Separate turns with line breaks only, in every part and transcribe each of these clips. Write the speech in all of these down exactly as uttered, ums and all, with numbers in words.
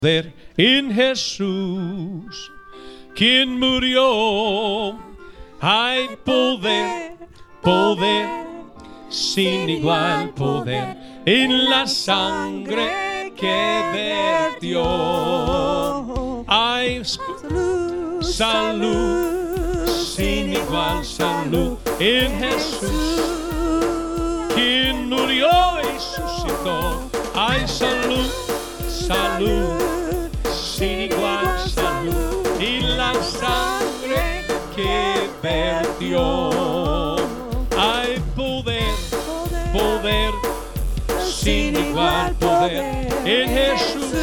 poder en Jesús, quien murió. Hay poder, poder, sin igual poder en la sangre que vertió. Hay salud, salud, sin igual salud en Jesús, quien murió y resucitó. Hay salud, salud, sin igual salud y la sangre que vertió. Hay poder, poder, sin igual poder en Jesús,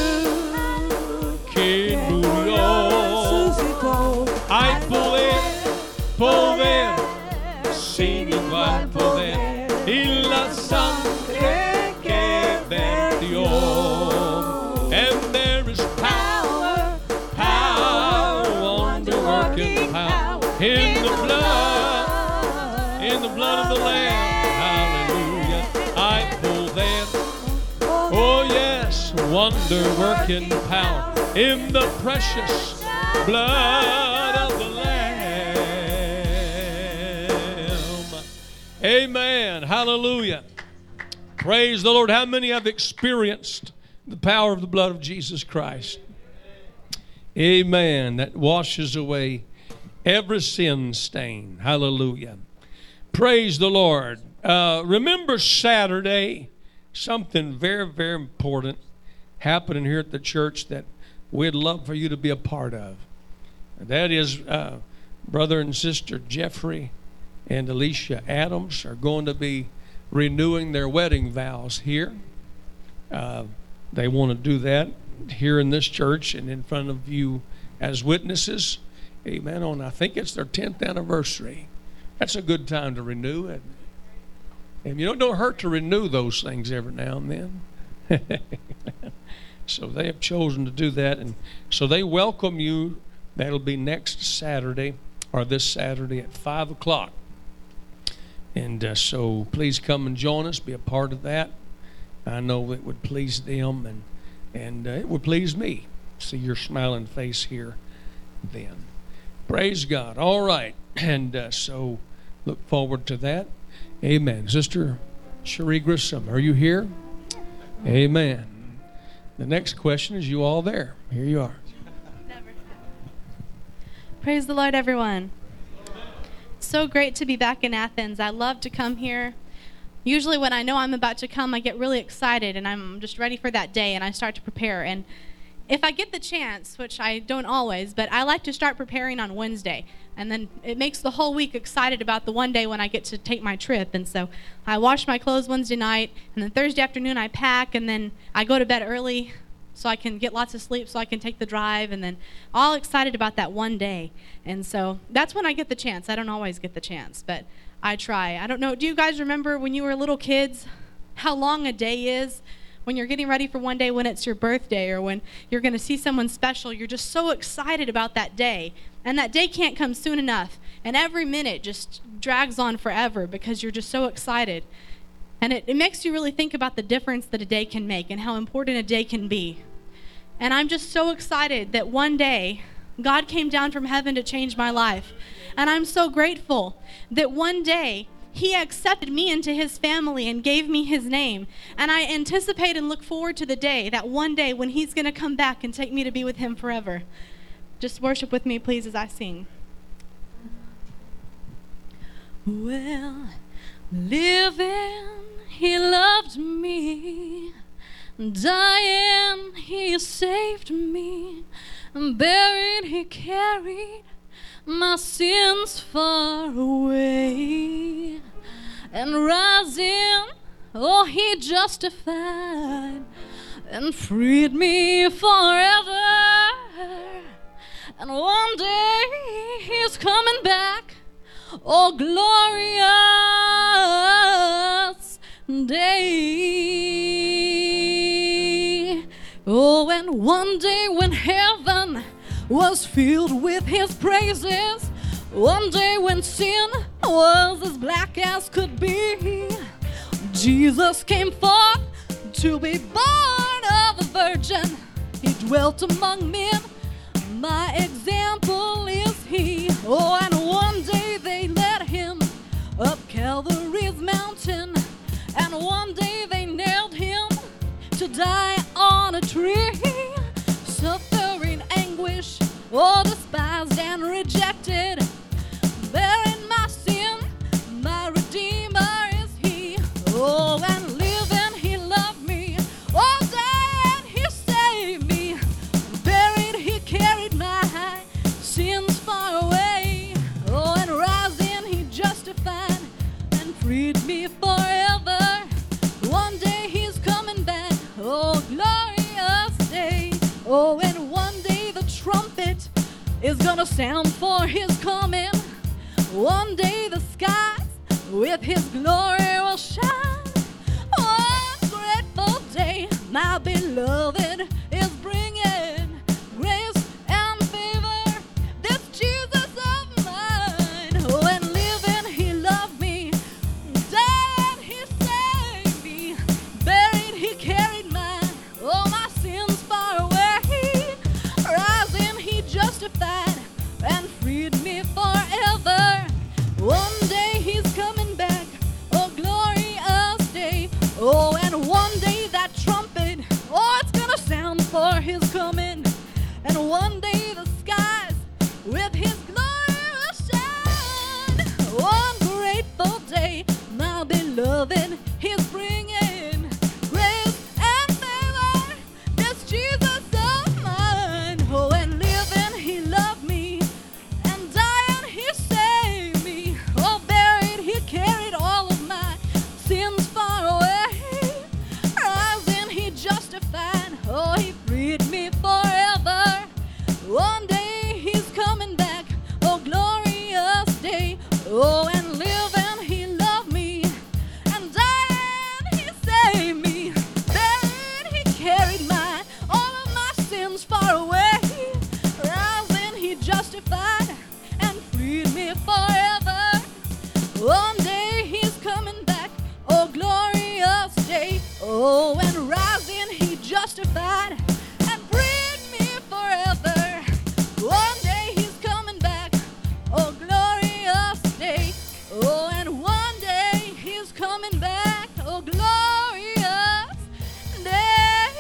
que murió. Hay poder, poder, sin igual poder y la sangre que vertió. And there is power, power, wonder-working power in the blood, in the blood of the Lamb. Hallelujah. Hay poder, oh yes, wonder-working power in the precious blood of the Lamb. Amen. Hallelujah. Praise the Lord. How many have experienced the power of the blood of Jesus Christ? Amen. That washes away every sin stain. Hallelujah. Praise the Lord. Uh, remember Saturday, something very, very important happening here at the church that we'd love for you to be a part of. And that is uh, brother and sister Jeffrey and Alicia Adams are going to be renewing their wedding vows here. Uh, they want to do that here in this church and in front of you as witnesses. Amen. On, I think it's their tenth anniversary. That's a good time to renew it. And you know, it don't hurt to renew those things every now and then. So they have chosen to do that. And so they welcome you. That'll be next Saturday, or this Saturday at five o'clock. And uh, so please come and join us, be a part of that. I know it would please them, and and uh, it would please me. See your smiling face here then. Praise God. All right. And uh, so look forward to that. Amen. Sister Cherie Grissom, are you here? Amen. The next question is, you all there? Here you are.
Never. Praise the Lord, everyone. So great to be back in Athens. I love to come here. Usually when I know I'm about to come, I get really excited and I'm just ready for that day and I start to prepare. And if I get the chance, which I don't always, but I like to start preparing on Wednesday. And then it makes the whole week excited about the one day when I get to take my trip. And so I wash my clothes Wednesday night, and then Thursday afternoon I pack, and then I go to bed early so I can get lots of sleep so I can take the drive, and then all excited about that one day. And so that's when I get the chance. I don't always get the chance, but I try. I don't know, do you guys remember when you were little kids how long a day is? When you're getting ready for one day, when it's your birthday or when you're going to see someone special, you're just so excited about that day. And that day can't come soon enough. And every minute just drags on forever because you're just so excited. And it, it makes you really think about the difference that a day can make and how important a day can be. And I'm just so excited that one day God came down from heaven to change my life. And I'm so grateful that one day He accepted me into His family and gave me His name. And I anticipate and look forward to the day, that one day when He's going to come back and take me to be with Him forever. Just worship with me, please, as I sing. Well, living, He loved me. Dying, He saved me. Buried, He carried my sins far away. And rising, oh, He justified and freed me forever. And one day He's coming back, oh glorious day. Oh, and one day when heaven was filled with His praises, one day when sin was as black as could be, Jesus came forth to be born of a virgin
He dwelt among men. My example is he. Oh, and one day they led him up Calvary's mountain, and one day they nailed him to die on a tree. Suffering anguish, oh, despised and rejected, bearing my sin, my Redeemer is he. Oh, and living he loved me. Oh, dead he saved me. Buried he carried my sins far away. Oh, and rising he justified and freed me forever. One day he's coming back. Oh, glorious day. Oh, and one day the trumpet is gonna sound for his coming. One day the skies with his glory will shine. One grateful day my beloved is bringing grace and favor, this Jesus of mine. Oh, and living he loved me, dead he saved me, buried he carried my, oh, my sins far away. Rising he justified and freed me forever. One day he's coming back, oh, glorious day. Oh, and one day that trumpet, oh, it's gonna sound for his coming. And one day the skies with his glory will shine. One grateful day my beloved he's bringing grace and favor, this Jesus of mine. Oh, and living he loved me, and dying he saved me. Oh, buried he carried all of my sins far away. Rising he justified, oh, he freed me forever. One day he's coming back, oh, glorious day. Oh, and living he loved me, and dying he saved me. Buried he carried my, all of my sins far away. Rising he justified and freed me forever. One day he's coming back, oh, glorious day. Oh, and rising he justified and freed me forever. One day he's coming back, oh, glorious day. Oh, and one day he's coming back, oh, glorious day.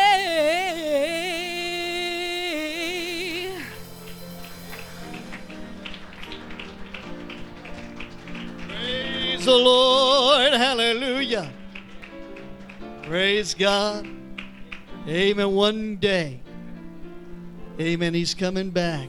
Praise the Lord. Hallelujah. Praise God. Amen. One day. Amen. He's coming back.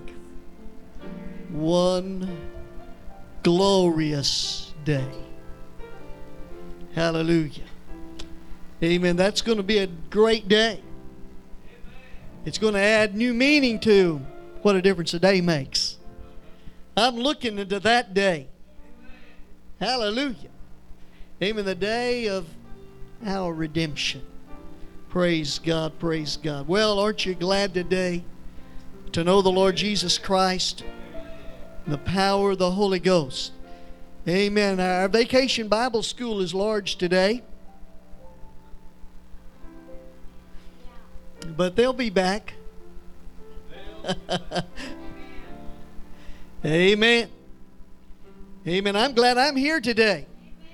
One glorious day. Hallelujah. Amen. That's going to be a great day. It's going to add new meaning to what a difference a day makes. I'm looking into that day. Hallelujah. Amen. The day of our redemption. Praise God. Praise God. Well, aren't you glad today to know the Lord Jesus Christ, the power of the Holy Ghost? Amen. Our Vacation Bible School is large today, but they'll be back. Amen. Amen. I'm glad I'm here today.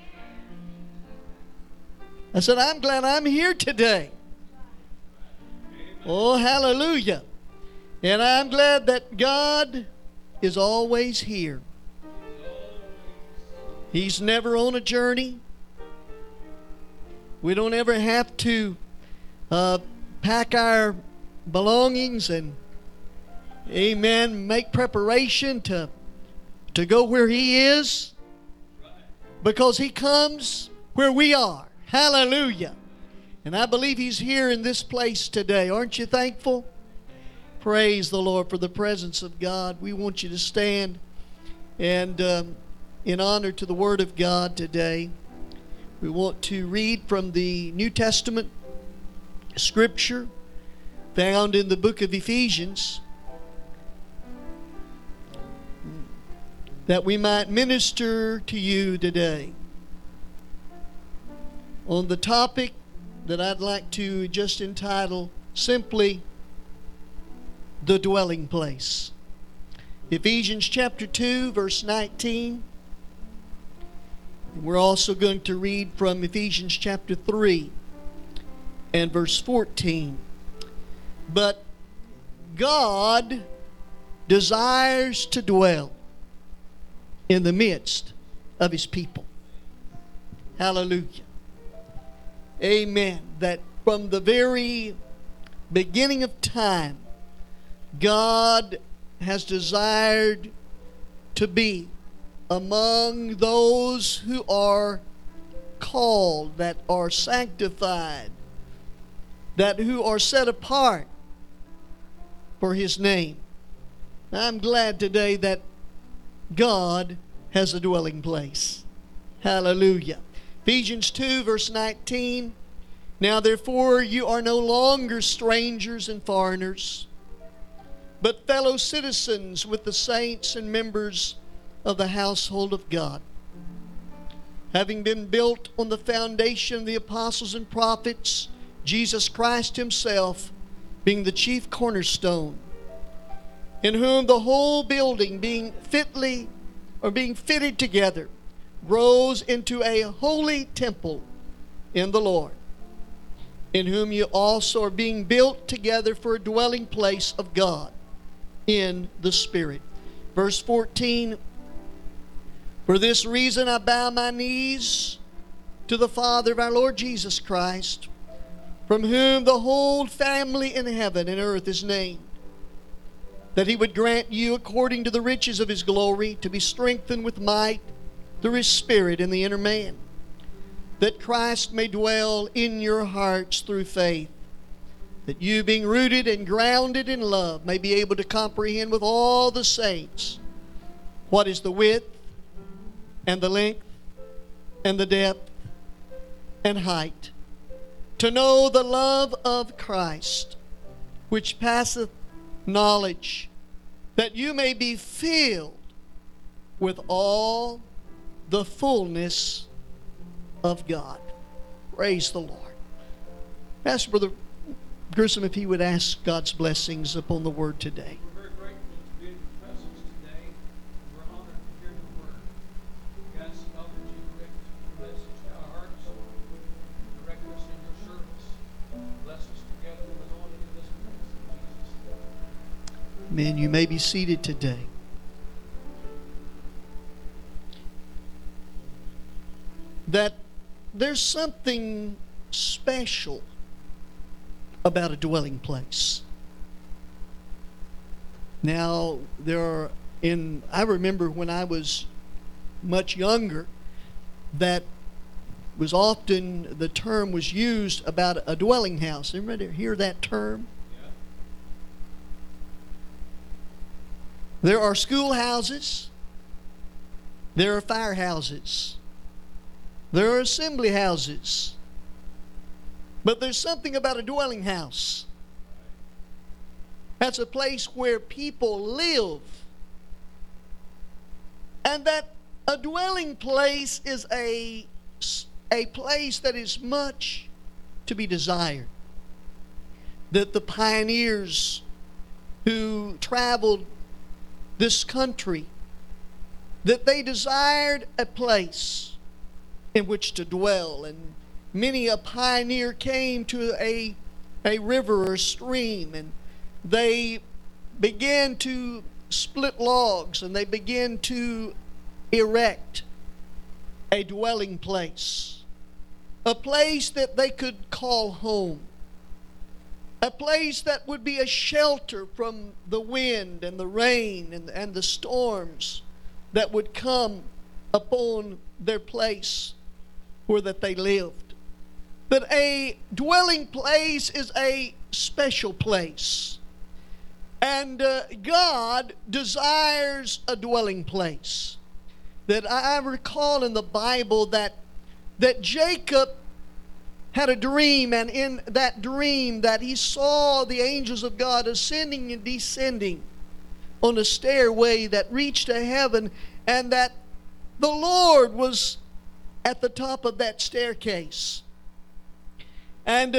I said, I'm glad I'm here today. Oh, hallelujah. And I'm glad that God is always here. He's never on a journey. We don't ever have to uh, pack our belongings and, amen, make preparation to, to go where He is, because He comes where we are. Hallelujah. And I believe He's here in this place today. Aren't you thankful? Praise the Lord for the presence of God. We want you to stand and um, in honor to the Word of God today, we want to read from the New Testament scripture found in the book of Ephesians, that we might minister to you today on the topic that I'd like to just entitle simply, the dwelling place. Ephesians chapter two, verse nineteen. We're also going to read from Ephesians chapter three and verse fourteen. But God desires to dwell in the midst of His people. Hallelujah. Amen. That from the very beginning of time, God has desired to be among those who are called, that are sanctified, that who are set apart for His name. I'm glad today that God has a dwelling place. Hallelujah. Ephesians two, verse nineteen. Now therefore you are no longer strangers and foreigners, but fellow citizens with the saints and members of the household of God, having been built on the foundation of the apostles and prophets, Jesus Christ Himself being the chief cornerstone, in whom the whole building being fitly or being fitted together grows into a holy temple in the Lord, in whom you also are being built together for a dwelling place of God in the Spirit. Verse fourteen, for this reason I bow my knees to the Father of our Lord Jesus Christ, from whom the whole family in heaven and earth is named, that He would grant you, according to the riches of His glory, to be strengthened with might through His Spirit in the inner man, that Christ may dwell in your hearts through faith, that you, being rooted and grounded in love, may be able to comprehend with all the saints what is the width and the length and the depth and height, to know the love of Christ, which passeth knowledge, that you may be filled with all the fullness of God. Praise the Lord. Ask Brother Grissom if he would ask God's blessings upon the Word today.
We're very grateful to be in your presence today. We're honored to hear your Word. We ask God that you direct your message to our hearts, direct us in your service. Bless us together with all in this place. In Jesus' name.
Amen. You may be seated today. That there's something special about a dwelling place. Now, there are, in, I remember when I was much younger, that was often, the term was used about a dwelling house. Everybody hear that term?
Yeah.
There are schoolhouses. There are firehouses. There are assembly houses. But there's something about a dwelling house. That's a place where people live. And that a dwelling place is a, a place that is much to be desired. That the pioneers who traveled this country, that they desired a place in which to dwell. And many a pioneer came to a, a river or stream, and they began to split logs, and they began to erect a dwelling place, a place that they could call home, a place that would be a shelter from the wind and the rain and, and the storms that would come upon their place where that they lived. But a dwelling place is a special place. And uh, God desires a dwelling place. That I recall in the Bible that, that Jacob had a dream, and in that dream that he saw the angels of God ascending and descending on a stairway that reached to heaven, and that the Lord was at the top of that staircase. And uh,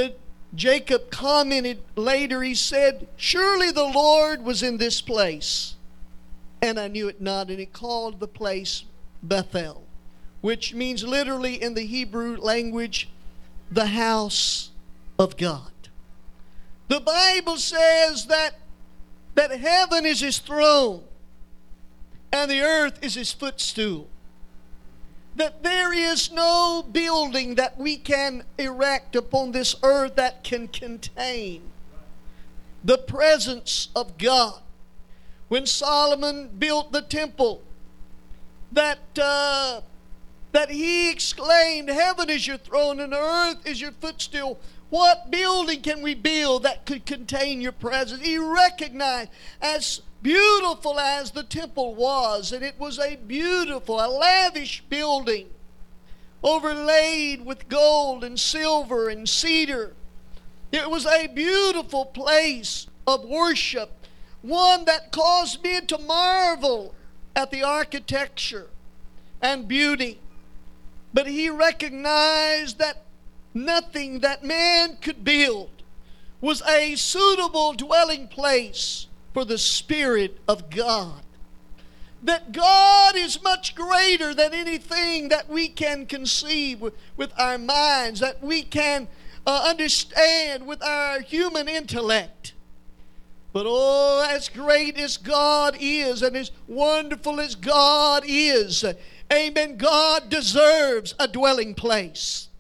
Jacob commented later, he said, "Surely the Lord was in this place, and I knew it not." And he called the place Bethel, which means literally in the Hebrew language, the house of God. The Bible says that, that heaven is his throne and the earth is his footstool. That there is no building that we can erect upon this earth that can contain the presence of God. When Solomon built the temple, that uh, that he exclaimed, "Heaven is your throne and earth is your footstool. What building can we build that could contain your presence?" He recognized, as beautiful as the temple was, and it was a beautiful, a lavish building, overlaid with gold and silver and cedar. It was a beautiful place of worship, one that caused men to marvel at the architecture and beauty. But he recognized that nothing that man could build was a suitable dwelling place for the Spirit of God. That God is much greater than anything that we can conceive with, with our minds, that we can uh, understand with our human intellect. But oh, as great as God is and as wonderful as God is, amen, God deserves a dwelling place.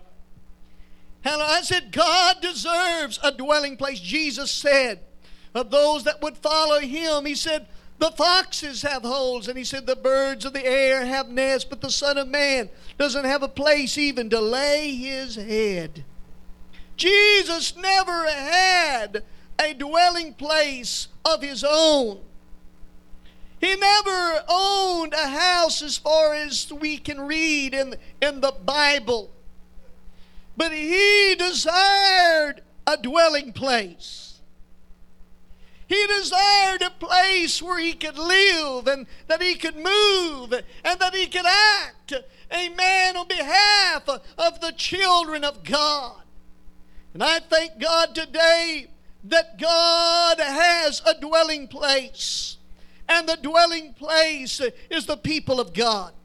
Hello, I said God deserves a dwelling place. Jesus said of those that would follow him, he said, the foxes have holes, and he said the birds of the air have nests, but the Son of Man doesn't have a place even to lay his head. Jesus never had a dwelling place of his own. He never owned a house as far as we can read in, in the Bible. But he desired a dwelling place. He desired a place where he could live and that he could move and that he could act, amen, on behalf of the children of God. And I thank God today that God has a dwelling place. And the dwelling place is the people of God.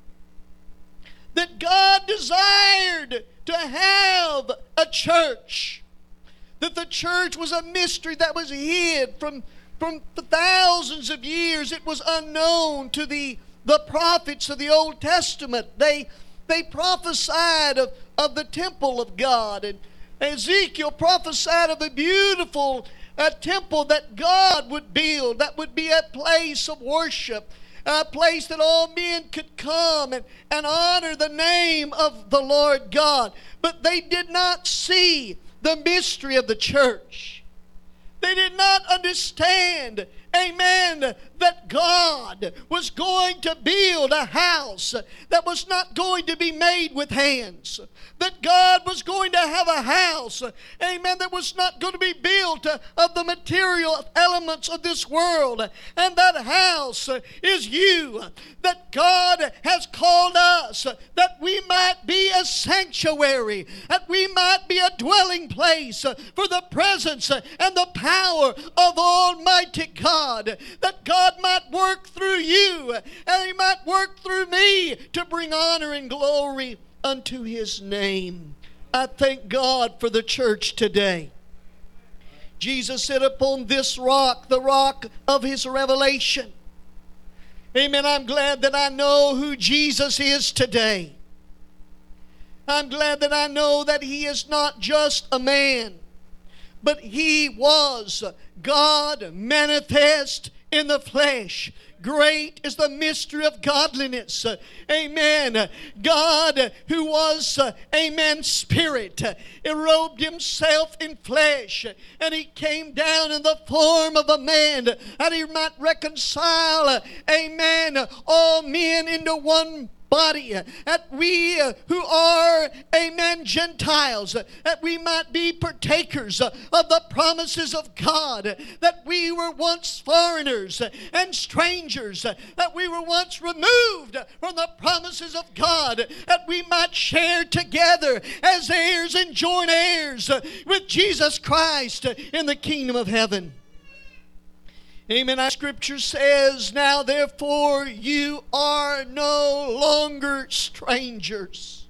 That God desired to have a church. That the church was a mystery that was hid from, from thousands of years. It was unknown to the, the prophets of the Old Testament. They, they prophesied of, of the temple of God. And Ezekiel prophesied of a beautiful a temple that God would build, that would be a place of worship, a place that all men could come and, and honor the name of the Lord God. But they did not see the mystery of the church. They did not understand, amen, that God was going to build a house that was not going to be made with hands. That God was going to have a house, amen, that was not going to be built of the material elements of this world. And that house is you. That God has called us, that we might be a sanctuary, that we might be a dwelling place for the presence and the power of Almighty God. That God might work through you, and He might work through me to bring honor and glory unto His name. I thank God for the church today. Jesus said, upon this rock, the rock of His revelation. Amen. I'm glad that I know who Jesus is today. I'm glad that I know that He is not just a man, but He was God manifest in the flesh. Great is the mystery of godliness. Amen. God who was, amen, spirit, He robed Himself in flesh, and He came down in the form of a man that He might reconcile, amen, all men into one body, that we uh, who are, amen, Gentiles, uh, that we might be partakers uh, of the promises of God, uh, that we were once foreigners uh, and strangers, uh, that we were once removed uh, from the promises of God, uh, that we might share together as heirs and joint heirs uh, with Jesus Christ uh, in the kingdom of heaven. Amen. Our scripture says, now therefore you are no longer strangers.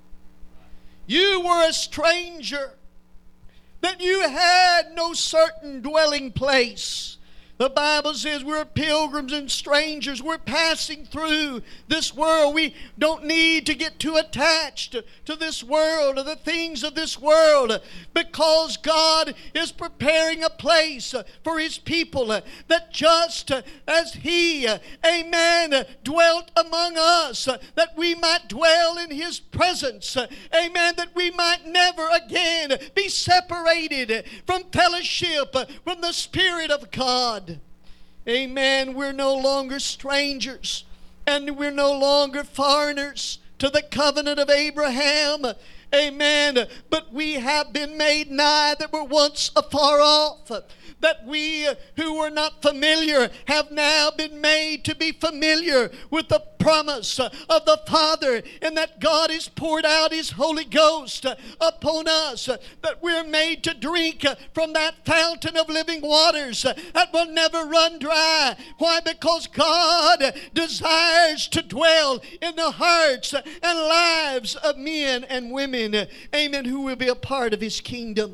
You were a stranger, that you had no certain dwelling place. The Bible says we're pilgrims and strangers. We're passing through this world. We don't need to get too attached to this world or the things of this world, because God is preparing a place for His people, that just as He, amen, dwelt among us, that we might dwell in His presence. Amen, that we might never again be separated from fellowship from the Spirit of God. Amen. We're no longer strangers, and we're no longer foreigners to the covenant of Abraham. Amen. But we have been made nigh that were once afar off. That we who were not familiar have now been made to be familiar with the promise of the Father, and that God has poured out His Holy Ghost upon us, that we're made to drink from that fountain of living waters that will never run dry. Why? Because God desires to dwell in the hearts and lives of men and women, amen, who will be a part of His kingdom.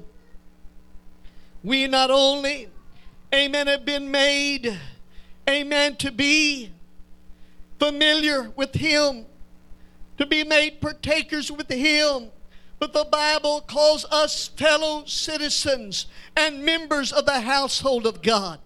We not only, amen, have been made, amen, to be familiar with Him, to be made partakers with Him, but the Bible calls us fellow citizens and members of the household of God.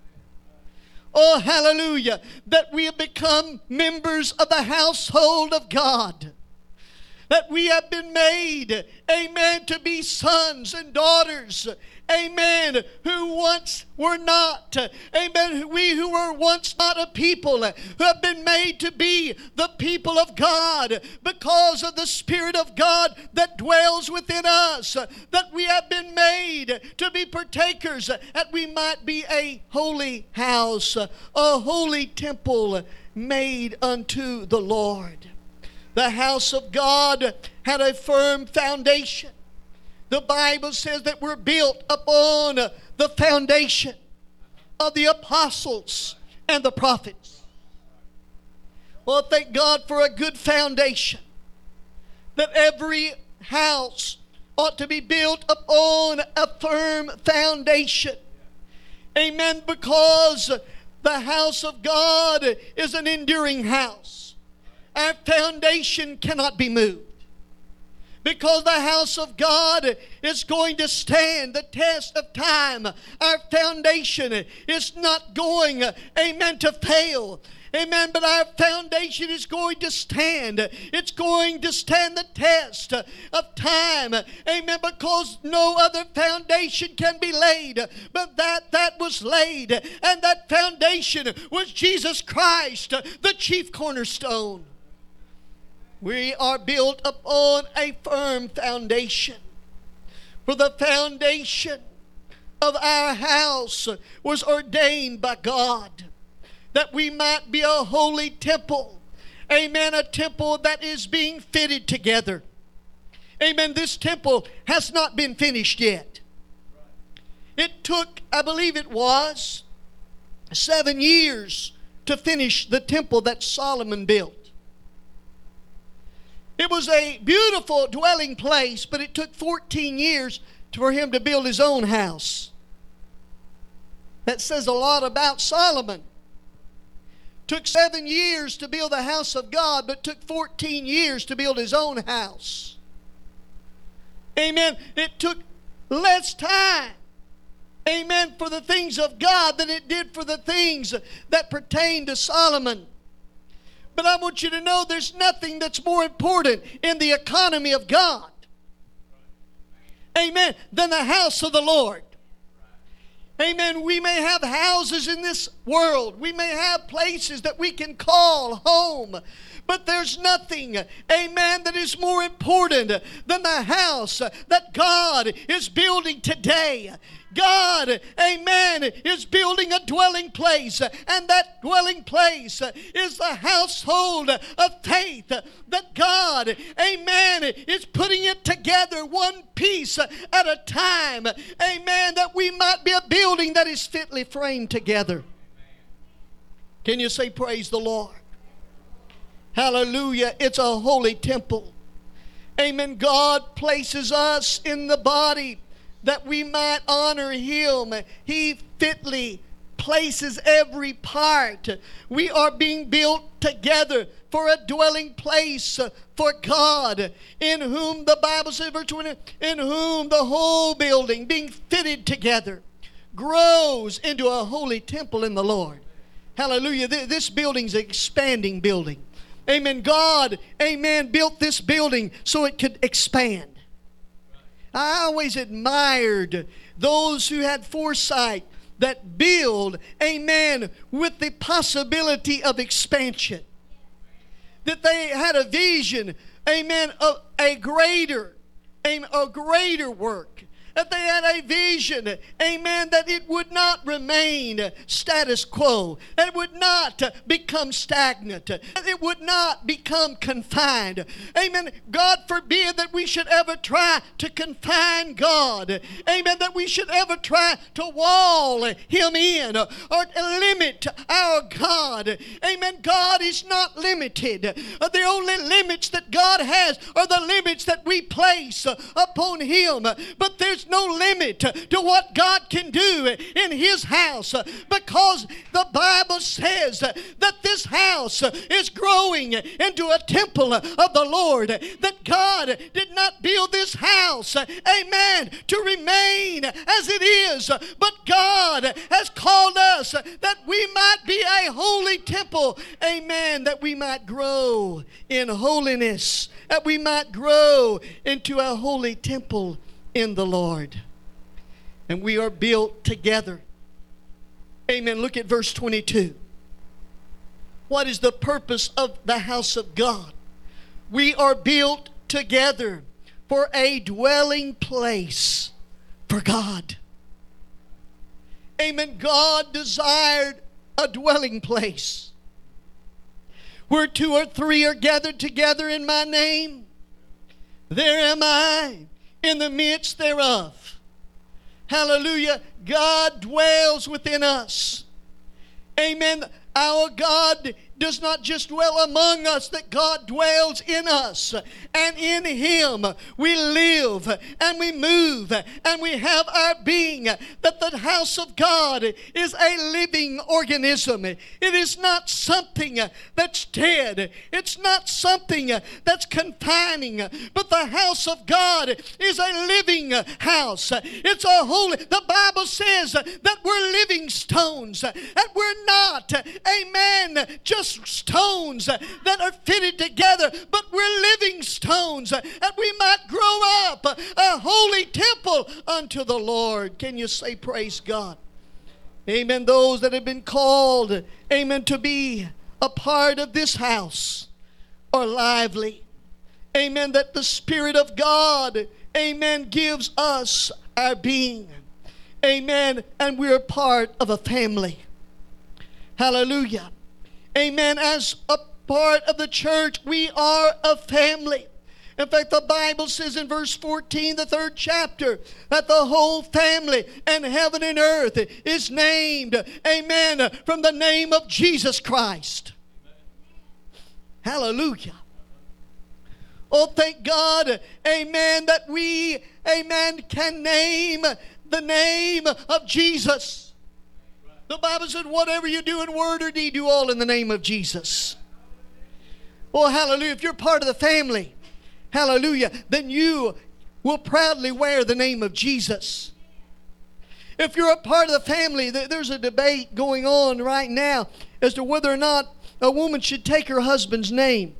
Oh, hallelujah, that we have become members of the household of God. That we have been made, amen, to be sons and daughters, amen, who once were not, amen, we who were once not a people, who have been made to be the people of God because of the Spirit of God that dwells within us, that we have been made to be partakers, that we might be a holy house, a holy temple made unto the Lord. The house of God had a firm foundation. The Bible says that we're built upon the foundation of the apostles and the prophets. Well, thank God for a good foundation. That every house ought to be built upon a firm foundation. Amen. Because the house of God is an enduring house. Our foundation cannot be moved. Because the house of God is going to stand the test of time. Our foundation is not going, amen, to fail. Amen, but our foundation is going to stand. It's going to stand the test of time. Amen, because no other foundation can be laid but that that was laid. And that foundation was Jesus Christ, the chief cornerstone. We are built upon a firm foundation. For the foundation of our house was ordained by God, that we might be a holy temple. Amen. A temple that is being fitted together. Amen. This temple has not been finished yet. It took, I believe it was, seven years to finish the temple that Solomon built. It was a beautiful dwelling place, but it took fourteen years for him to build his own house. That says a lot about Solomon. Took seven years to build the house of God, but took fourteen years to build his own house. Amen. It took less time, amen, for the things of God than it did for the things that pertain to Solomon. But I want you to know there's nothing that's more important in the economy of God, amen, than the house of the Lord. Amen. We may have houses in this world. We may have places that we can call home. But there's nothing, amen, that is more important than the house that God is building today. God, amen, is building a dwelling place, and that dwelling place is the household of faith that God, amen, is putting it together one piece at a time, amen, that we might be a building that is fitly framed together. Can you say praise the Lord? Hallelujah. It's a holy temple. Amen. God places us in the body that we might honor Him. He fitly places every part. We are being built together for a dwelling place for God, in whom the Bible says, verse twenty, in whom the whole building being fitted together grows into a holy temple in the Lord. Hallelujah. This building's an expanding building. Amen. God, amen, built this building so it could expand. I always admired those who had foresight that build, amen, with the possibility of expansion. That they had a vision, amen, of a greater, amen, a greater work. That they had a vision, amen, that it would not remain status quo. That it would not become stagnant. That it would not become confined. Amen. God forbid that we should ever try to confine God. Amen. That we should ever try to wall Him in or limit our God. Amen. God is not limited. The only limits that God has are the limits that we place upon Him. But there's no limit to what God can do in His house, because the Bible says that this house is growing into a temple of the Lord. That God did not build this house, amen, to remain as it is, but God has called us that we might be a holy temple, amen, that we might grow in holiness, that we might grow into a holy temple in the Lord. And we are built together. Amen. Look at verse twenty-two. What is the purpose of the house of God? We are built together for a dwelling place for God. Amen. God desired a dwelling place where two or three are gathered together in my name. There am I in the midst thereof. Hallelujah. God dwells within us. Amen. Our God does not just dwell among us, that God dwells in us. And in Him we live and we move and we have our being. That the house of God is a living organism. It is not something that's dead. It's not something that's confining. But the house of God is a living house. It's a holy. The Bible says that we're living stones. That we're not, amen, just stones that are fitted together, but we're living stones that we might grow up a holy temple unto the Lord. Can you say praise God? Amen. Those that have been called, amen, to be a part of this house are lively. Amen. That the Spirit of God, amen, gives us our being. Amen. And we're part of a family. Hallelujah. Amen. As a part of the church, we are a family. In fact, the Bible says in verse fourteen, the third chapter, that the whole family and heaven and earth is named, amen, from the name of Jesus Christ. Hallelujah. Oh, thank God, amen, that we, amen, can name the name of Jesus. The Bible said, whatever you do in word or deed, do all in the name of Jesus. Oh, hallelujah. If you're part of the family, hallelujah, then you will proudly wear the name of Jesus. If you're a part of the family, there's a debate going on right now as to whether or not a woman should take her husband's name.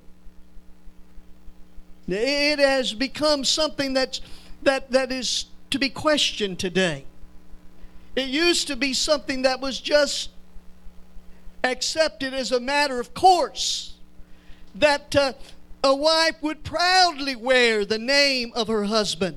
It has become something that's, that, that is to be questioned today. It used to be something that was just accepted as a matter of course, that uh, a wife would proudly wear the name of her husband.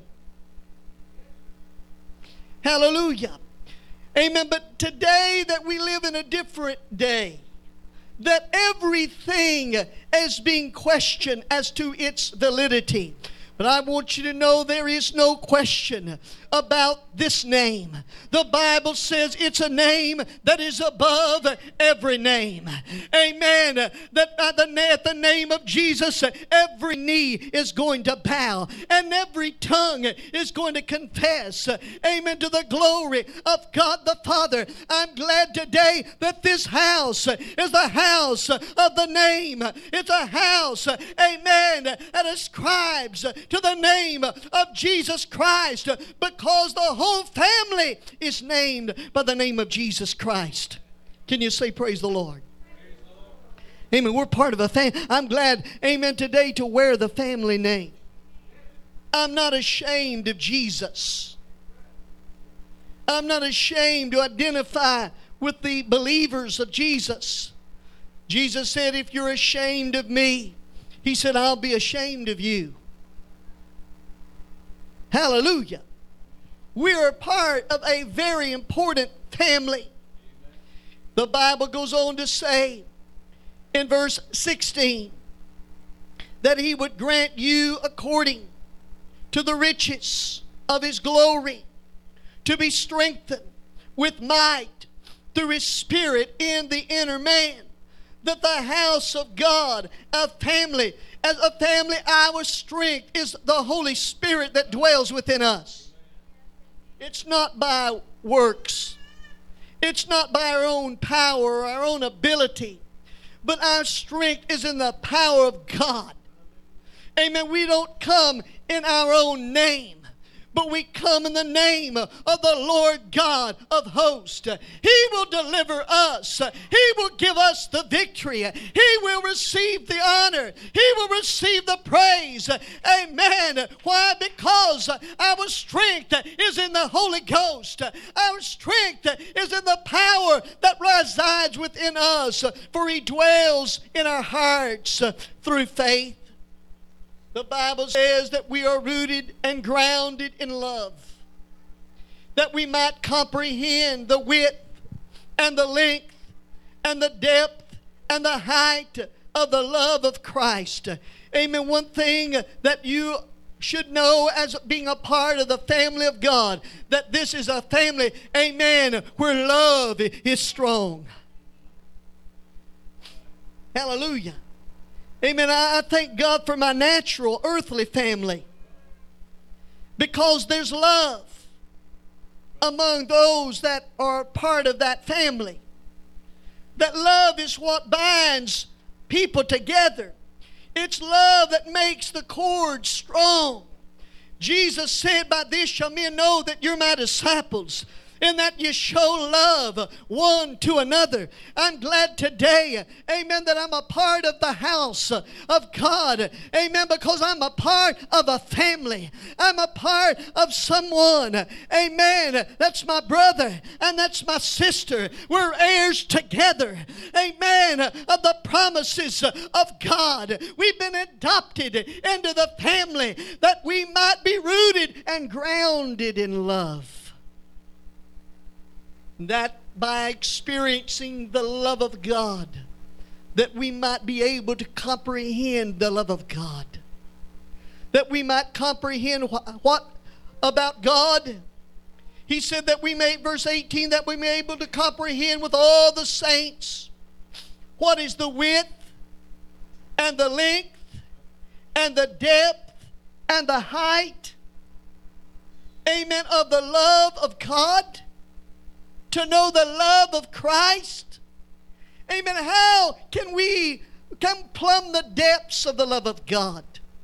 Hallelujah. Amen. But today that we live in a different day, that everything is being questioned as to its validity. But I want you to know there is no question about this name. The Bible says it's a name that is above every name. Amen. That at the, at the name of Jesus, every knee is going to bow and every tongue is going to confess. Amen. To the glory of God the Father. I'm glad today that this house is the house of the name. It's a house, amen, that ascribes to the name of Jesus Christ, because the whole family is named by the name of Jesus Christ. Can you say praise the Lord? Praise the Lord. Amen. We're part of a family. I'm glad, amen, today to wear the family name. I'm not ashamed of Jesus. I'm not ashamed to identify with the believers of Jesus. Jesus said, if you're ashamed of me, He said, I'll be ashamed of you. Hallelujah. We are part of a very important family. The Bible goes on to say in verse sixteen that He would grant you according to the riches of His glory to be strengthened with might through His Spirit in the inner man. That the house of God, a family, as a family, our strength is the Holy Spirit that dwells within us. It's not by works. It's not by our own power or our own ability. But our strength is in the power of God. Amen. We don't come in our own name, but we come in the name of the Lord God of hosts. He will deliver us. He will give us the victory. He will receive the honor. He will receive the praise. Amen. Why? Because our strength is in the Holy Ghost. Our strength is in the power that resides within us, for He dwells in our hearts through faith. The Bible says that we are rooted and grounded in love, that we might comprehend the width and the length and the depth and the height of the love of Christ. Amen. One thing that you should know as being a part of the family of God, that this is a family, amen, where love is strong. Hallelujah. Amen. I thank God for my natural earthly family, because there's love among those that are part of that family. That love is what binds people together. It's love that makes the cord strong. Jesus said, by this shall men know that you're my disciples, in that you show love one to another. I'm glad today, amen, that I'm a part of the house of God. Amen, because I'm a part of a family. I'm a part of someone, amen, that's my brother and that's my sister. We're heirs together, amen, of the promises of God. We've been adopted into the family that we might be rooted and grounded in love. That by experiencing the love of God, that we might be able to comprehend the love of God. That we might comprehend wh- what about God. He said that we may, verse eighteen, that we may be able to comprehend with all the saints what is the width and the length and the depth and the height, amen, of the love of God. To know the love of Christ. Amen. How can we come plumb the depths of the love of God?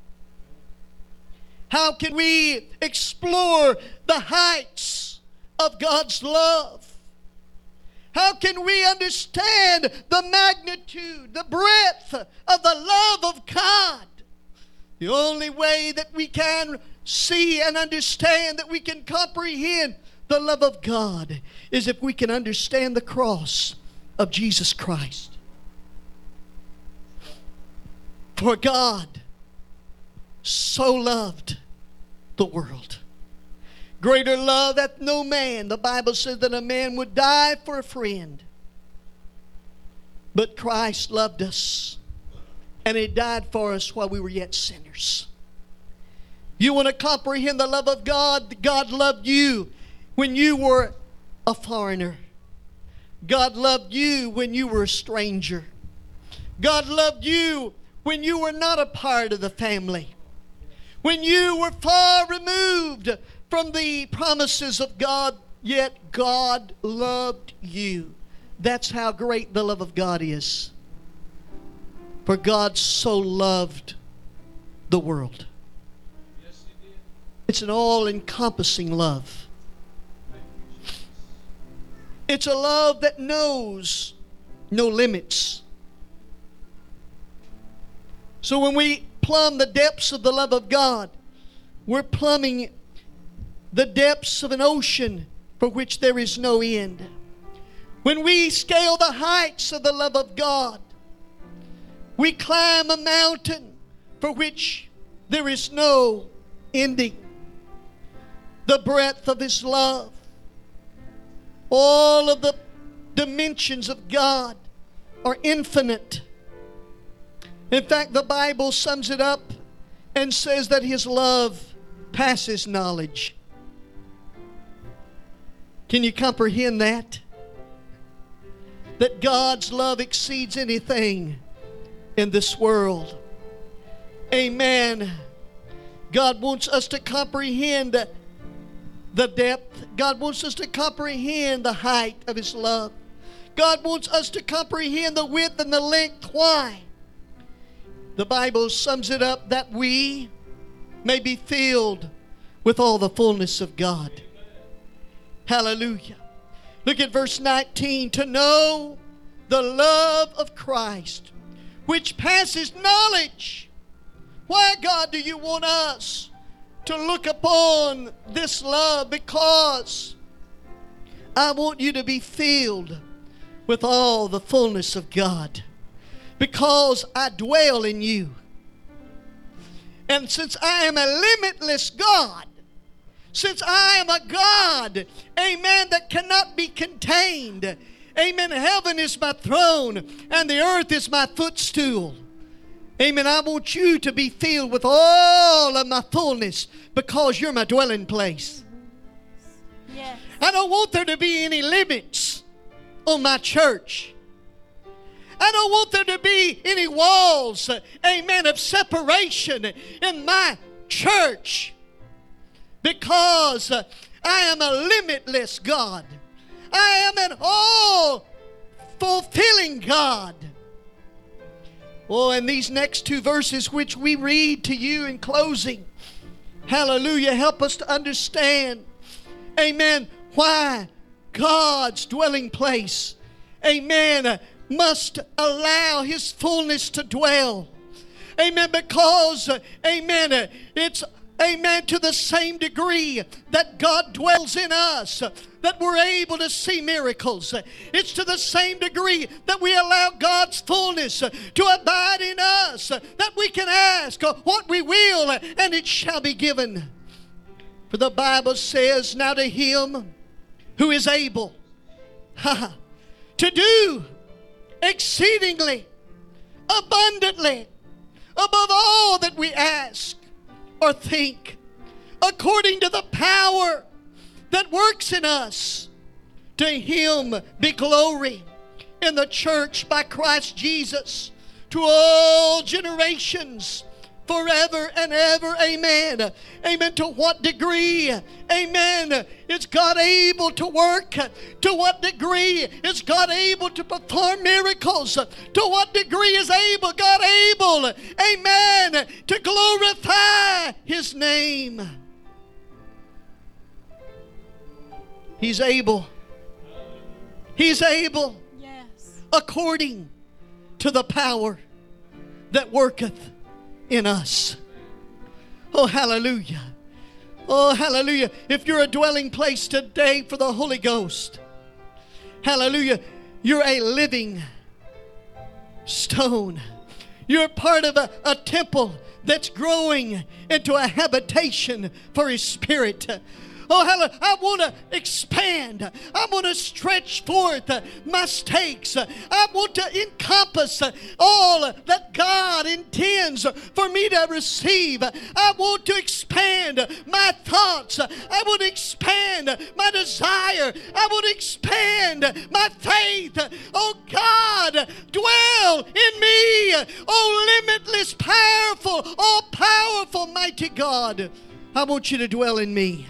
How can we explore the heights of God's love? How can we understand the magnitude, the breadth of the love of God? The only way that we can see and understand, that we can comprehend the love of God is if we can understand the cross of Jesus Christ. For God so loved the world. Greater love hath no man. The Bible says that a man would die for a friend. But Christ loved us, and He died for us while we were yet sinners. You want to comprehend the love of God? God loved you when you were a foreigner. God loved you when you were a stranger. God loved you when you were not a part of the family. When you were far removed from the promises of God, yet God loved you. That's how great the love of God is. For God so loved the world.
Yes, He did.
It's an all-encompassing love. It's a love that knows no limits. So when we plumb the depths of the love of God, we're plumbing the depths of an ocean for which there is no end. When we scale the heights of the love of God, we climb a mountain for which there is no ending. The breadth of His love, all of the dimensions of God are infinite. In fact, the Bible sums it up and says that His love passes knowledge. Can you comprehend that? That God's love exceeds anything in this world. Amen. God wants us to comprehend the depth. God wants us to comprehend the height of His love. God wants us to comprehend the width and the length. Why? The Bible sums it up that we may be filled with all the fullness of God. Hallelujah. Look at verse nineteen. To know the love of Christ, which passes knowledge. Why, God, do you want us to look upon this love? Because I want you to be filled with all the fullness of God. Because I dwell in you. And since I am a limitless God, since I am a God, amen, that cannot be contained, amen, heaven is my throne and the earth is my footstool. Amen, I want you to be filled with all of my fullness because you're my dwelling place.
Yes.
I don't want there to be any limits on my church. I don't want there to be any walls, amen, of separation in my church. Because uh, I am a limitless God. I am an all-fulfilling God. Oh, and these next two verses which we read to you in closing, hallelujah, help us to understand, amen, why God's dwelling place, amen, uh, must allow His fullness to dwell. Amen, because, uh, amen, uh, it's amen, to the same degree that God dwells in us, that we're able to see miracles. It's to the same degree that we allow God's fullness to abide in us, that we can ask what we will, and it shall be given. For the Bible says, now to Him who is able to do exceedingly, abundantly, above all that we ask or think, according to the power that works in us. To Him be glory in the church by Christ Jesus to all generations forever and ever. Amen. Amen. To what degree, amen, is God able to work? To what degree is God able to perform miracles? To what degree is able God able, amen, to glorify His name? He's able. He's able.
Yes.
According to the power that worketh in us. Oh, hallelujah. Oh, hallelujah. If you're a dwelling place today for the Holy Ghost, hallelujah, you're a living stone. You're part of a, a temple that's growing into a habitation for His Spirit. Oh, hallelujah. I want to expand. I want to stretch forth uh, my stakes. Uh, I want to encompass uh, all that God intends for me to receive. I want to expand my thoughts. I want to expand my desire. I want to expand my faith. Oh, God, dwell in me. Oh, limitless, powerful, all-powerful, mighty God. I want you to dwell in me.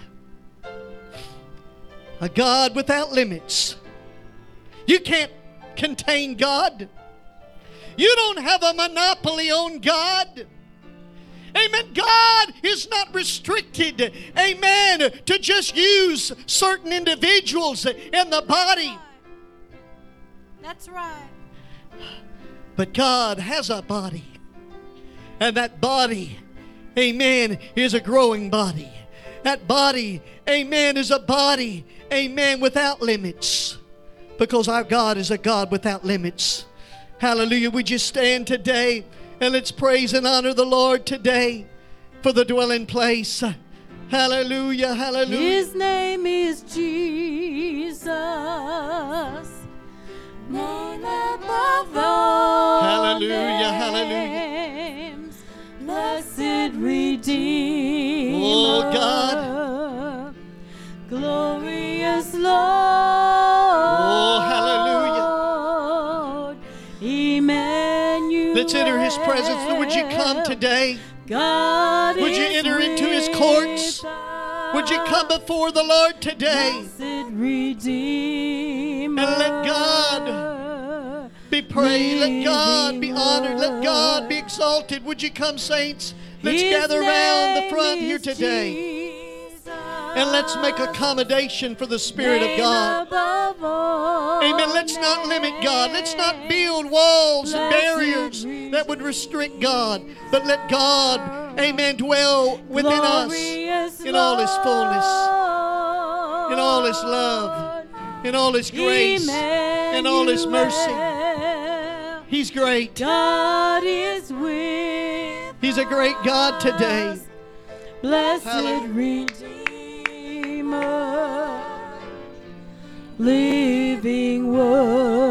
A God without limits. You can't contain God. You don't have a monopoly on God. Amen. God is not restricted, amen, to just use certain individuals in the body.
That's right.
But God has a body. And that body, amen, is a growing body. That body, amen, is a body, amen, without limits. Because our God is a God without limits. Hallelujah. We just stand today and let's praise and honor the Lord today for the dwelling place. Hallelujah, hallelujah.
His name is Jesus. Name above all
Hallelujah,
names. Blessed Redeemer.
Oh, God.
Glorious Lord.
Oh, hallelujah.
Emmanuel.
Let's enter His presence. Lord, would you come today?
God
Would you enter into His courts? Would you come before the Lord today?
Blessed Redeemer.
And let God be praised. Let God be honored. Let God be exalted. Would you come, saints? Let's
His
gather around the front
name
here
is
today.
Jesus.
And let's make accommodation for the Spirit of
Name
God.
above all
Amen. Let's not limit God. Let's not build walls and
Blessed
barriers that would restrict God. But let God, amen, dwell within us
Glorious
in all His fullness,
Lord.
in all His love, in all His grace, in all His mercy.
Emmanuel.
He's great.
God is with
He's a great God today.
us. Blessed
Hallelujah.
Redeemer, living Word.